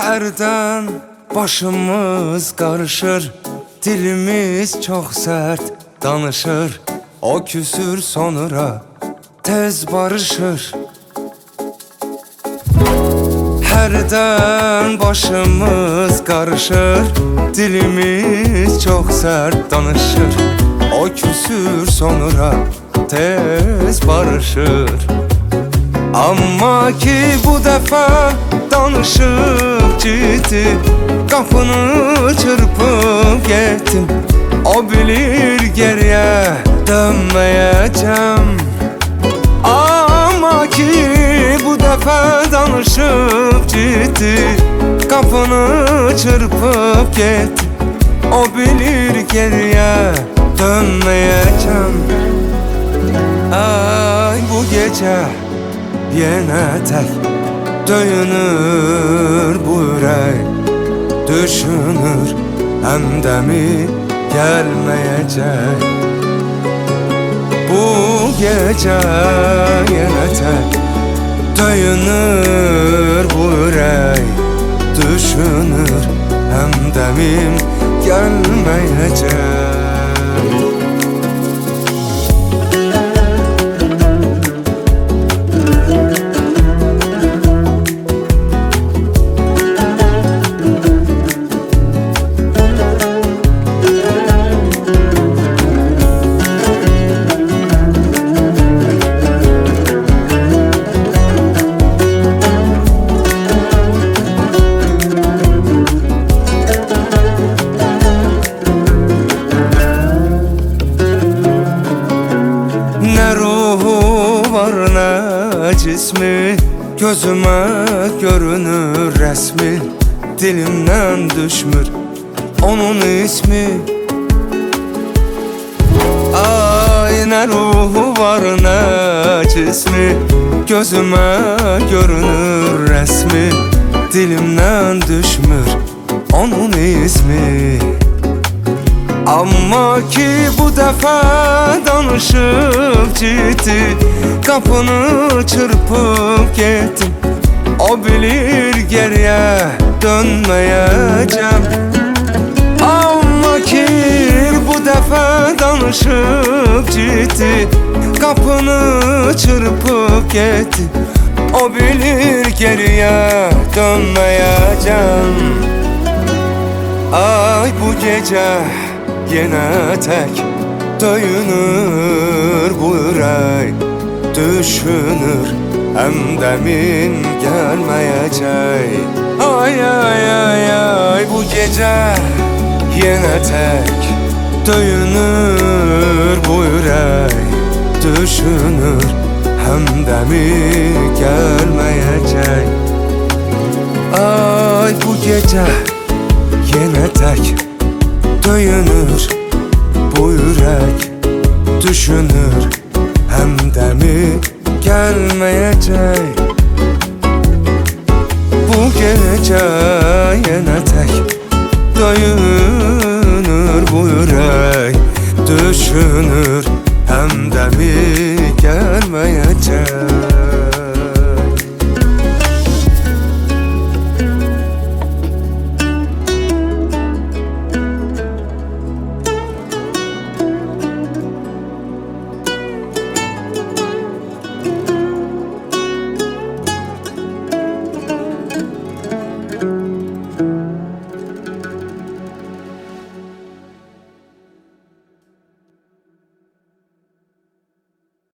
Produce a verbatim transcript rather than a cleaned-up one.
Hərdən başımız qarışır, dilimiz çox sərt danışır. O küsür sonra tez barışır. Hərdən başımız qarışır, dilimiz çox sərt danışır. O küsür sonra tez barışır. Amma ki bu dəfə danışıb ciddi, qapını çırpıb getdim. O bilir geriyə dönməyəcəm. Amma ki bu dəfə danışıb ciddi, qapını çırpıb getdim. O bilir geriyə dönməyəcəm. Ay bu gecə yenə tək döyünür bu ürək, düşünür həmdəmi gəlməyəcək. Bu gecə yenə tək döyünür bu ürək, düşünür həmdəmim gəlməyəcək. Cismi gözüme görünür resmi, dilimden düşmür onun ismi. Ay ne ruhu var ne cismi, gözüme görünür resmi, dilimden düşmür onun ismi. Amma ki bu dəfə danışıb ciddi, qapını çırpıb getdim. O bilir geriyə dönməyəcəm. Amma ki bu dəfə danışıb ciddi, qapını çırpıb getdim. O bilir geriyə dönməyəcəm. Ay bu gecə yenə tək döyünür bu ürək, düşünür həmdəmin gəlməyəcək. Ay ay ay ay bu gecə yenə tək döyünür bu ürək, düşünür həmdəmi gəlməyəcək. Ay bu gecə yenə tək döyünür bu ürək, düşünür həmdəmi gəlməyəcək. Bu gecə yenə tək döyünür bu ürək, düşünür həmdəmi gəlməyəcək.